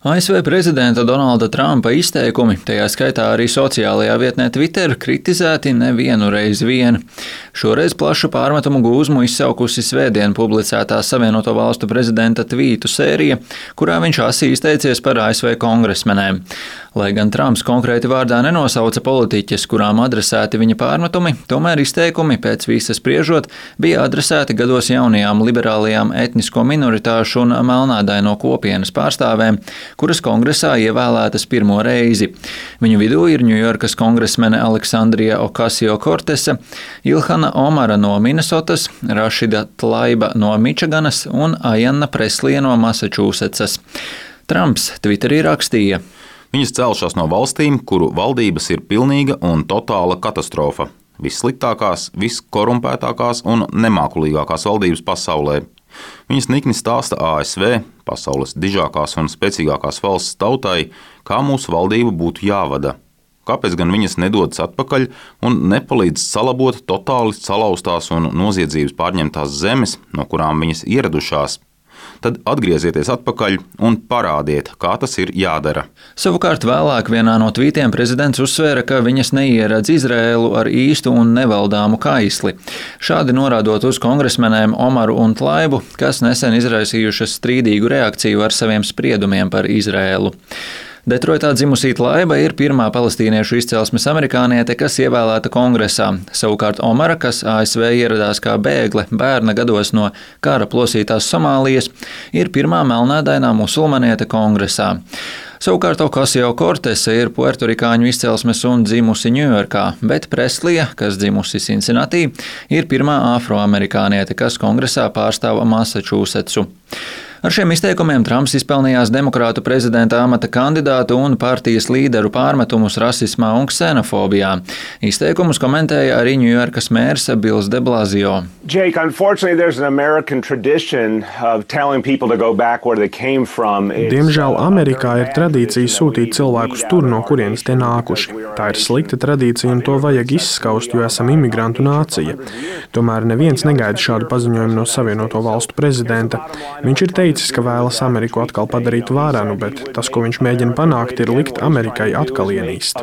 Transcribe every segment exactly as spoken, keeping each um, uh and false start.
A S V prezidenta Donalda Trumpa izteikumi, tajā skaitā arī sociālajā vietnē Twitter, kritizēti nevienu reizi vien. Šoreiz plašu pārmetumu gūzmu izsaukusi svētdien publicētā Savienoto Valstu prezidenta tvītu sērija, kurā viņš asi izteicies par A S V kongresmenēm. Lai gan Trumps konkrēti vārdā nenosauca politiķes, kurām adresēti viņa pārmetumi, tomēr izteikumi pēc visa spriežot bija adresēti gados jaunajām liberālajām etnisko minoritāšu un melnādaino kopienas pārstāvēm, kuras kongresā ievēlētas pirmo reizi. Viņu vidū ir Ņujorkas kongresmene Aleksandrija Okasio-Kortese, Ilhana Omara no Minnesotas, Rašida Tlaiba no Mičiganas un Ajanna Preslija no Masačūsetsas. Trumps Twitterī rakstīja: Viņas celšas no valstīm, kuru valdības ir pilnīga un totāla katastrofa. Vissliktākās, viskorumpētākās un nemākulīgākās valdības pasaulē. Viņas nikni stāsta A S V, pasaules dižākās un spēcīgākās valsts tautai, kā mūsu valdība būtu jāvada. Kāpēc gan viņas nedodas atpakaļ un nepalīdz salabot totāli salauztās un noziedzības pārņemtās zemes, no kurām viņas ieradušās? Tad atgriezieties atpakaļ un parādiet, kā tas ir jādara. Savukārt vēlāk vienā no tvītiem prezidents uzsvēra, ka viņas neieredz Izraēlu ar īstu un nevaldāmu kaisli. Šādi norādot uz kongresmenēm Omaru un Tlaibu, kas nesen izraisījušas strīdīgu reakciju ar saviem spriedumiem par Izraēlu. Detroitā dzimusī Tlaiba ir pirmā palestīniešu izcelsmes amerikāniete, kas ievēlēta kongresā. Savukārt Omara, kas A S V ieradās kā bēgle bērna gados no kara plosītās Somālijas, ir pirmā melnādainā musulmaniete kongresā. Savukārt Okasio-Kortese ir puertorikāņu izcelsmes un dzimusi Ņujorkā, bet Preslija, kas dzimusi Cincinnati, ir pirmā afroamerikāniete, kas kongresā pārstāv Masačūsetsu. Ar šiem izteikumiem Trumps izpelnījās demokrātu prezidenta amata kandidātu un partijas līderu pārmetumus rasismā un ksenofobijā. Izteikumus komentēja arī Ņujorkas mērs Bills de Blasio. Jake, unfortunately, there's an American tradition of telling people to go back where they came from. Diemžēl Amerikā ir tradīcija sūtīt cilvēkus tur, no kurienes tie nākuši. Tā ir slikta tradīcija un to vajag izskaust, jo esam imigrantu nācija. Tomēr neviens negaida šādu paziņojumu no Savienoto Valstu prezidenta. Viņš ir teicis, ka vēlas Ameriku atkal padarīt varenu, bet tas, ko viņš mēģina panākt, ir likt Amerikai atkal ienīst.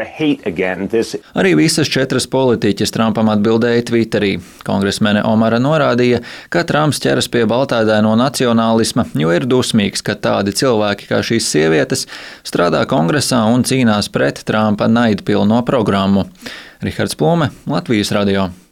Arī visas četras politiķes Trumpam atbildēja Twitterī. Kongresmene Omara norādīja, ka Trumps ķeras pie baltādaino nacionālisma, jo ir dusmīgs, ka tādi cilvēki kā šīs sievietes strādā kongresā un cīnās pret Trumpa naidpilno programmu. Rihards Plume, Latvijas radio.